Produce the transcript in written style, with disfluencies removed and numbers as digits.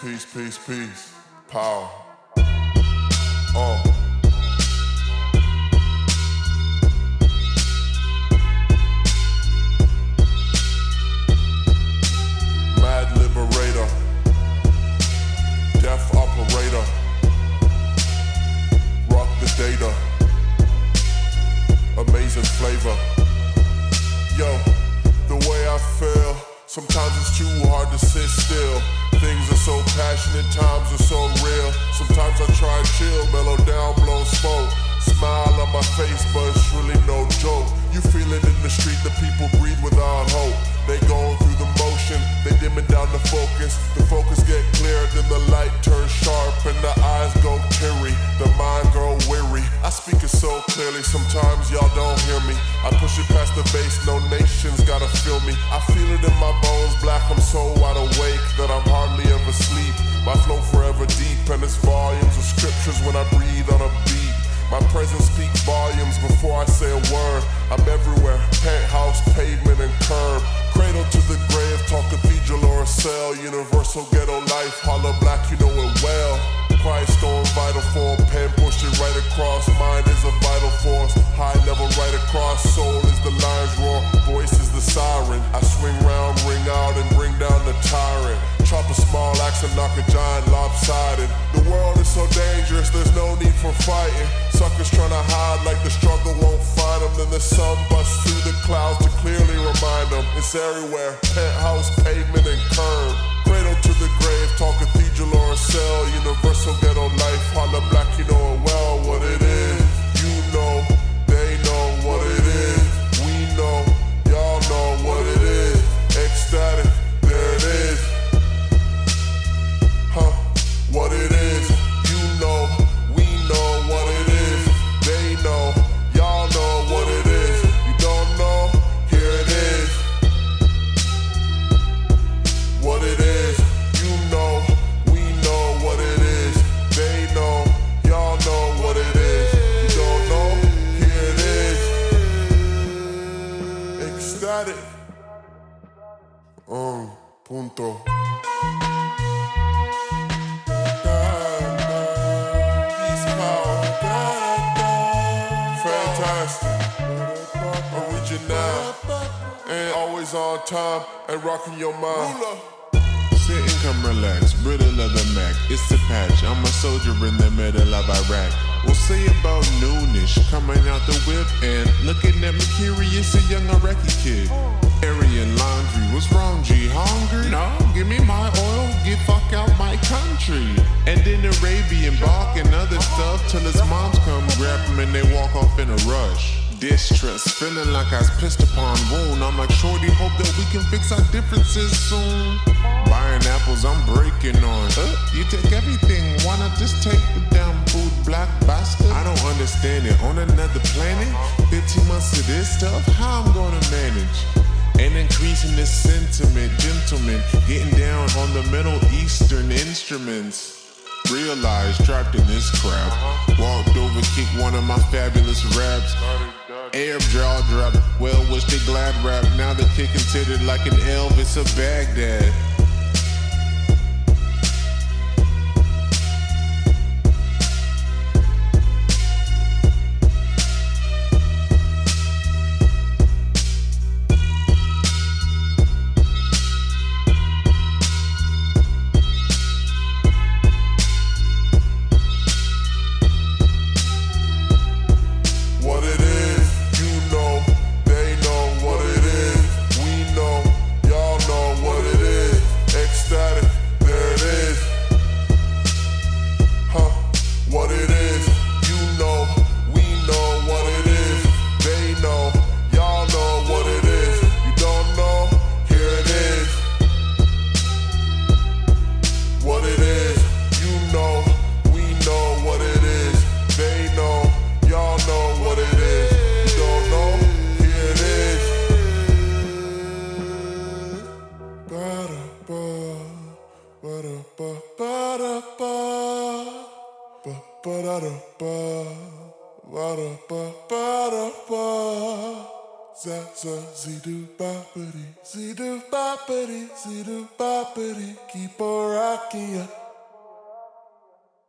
peace, peace, peace. Power. Mad liberator. Death operator. Rock the data. Amazing flavor. Yo, the way I feel. Sometimes it's too hard to sit still. Things are so passionate, times are so real. Sometimes I try and chill, mellow down, blow smoke. Smile on my face, but it's really no joke. You feel it in the street, the people breathe without hope. They going through the motion, they dimming down the focus. The focus get clear, then the light turns sharp and the eyes go teary, the mind grow weary. I speak it so clearly, sometimes y'all don't hear me. I push it past the base, no nations gotta feel me. I feel it in my bones, black, I'm so wide awake that I'm hardly ever sleep. My flow forever deep and it's volumes of scriptures when I breathe on a beat. My presence speaks volumes before I say a word. I'm everywhere, penthouse, pavement, and curb. Cradle to the grave, talk cathedral or a cell. Universal ghetto life, holla black, you know it well. Quiet storm, vital form, pen pushed it right across. Mind is a vital force, high level right across. Soul is the lion's roar, voice is the siren. I swing round, ring out, and bring down the tyrant. Chop a small axe and knock a giant lopsided. The world is so dangerous, there's no need for fighting. Suckers tryna hide like the struggle won't find them. Then the sun busts through the clouds to clearly remind them. It's everywhere, penthouse, pavement, and curb. Cradle to the grave, talk cathedral or a cell. Universal ghetto life, holla black, you know it well. What it is, you know, they know what it is. We know, y'all know what it is. Ecstatic, there it is. Huh, what it is, you know, we know what it is. They know, y'all know what it is. You don't know, here it is. What it is, you know, we know what it is. They know, y'all know what it is. You don't know, here it is. Ecstatic. Punto. Original, and always on time, and rocking your mind. Sit and come relax, brittle leather Mac, it's the patch, I'm a soldier in the middle of Iraq. We'll say about noonish, coming out the whip and looking at me curious, a young Iraqi kid. Aryan laundry, what's wrong, G? Hungry? No, give me my oil, get fuck out my country. And then Arabian bark and other stuff till his moms come grab him and they walk off in a rush. Distrust, feeling like I was pissed upon wound. I'm like, shorty, hope that we can fix our differences soon. Buying apples, I'm breaking on. You take everything, why not just take the damn food, black bastard? I don't understand it, on another planet 15 months of this stuff, how I'm gonna manage? And increasing this sentiment, gentlemen, getting down on the Middle Eastern instruments. Realized, trapped in this crap. Walked over, kicked one of my fabulous raps. Arab jaw drop, well, wish they glad rap. Now they're kicking titted like an Elvis of Baghdad. za za zidu boppity, zidu boppity, zidu boppity, keep on rocking ya.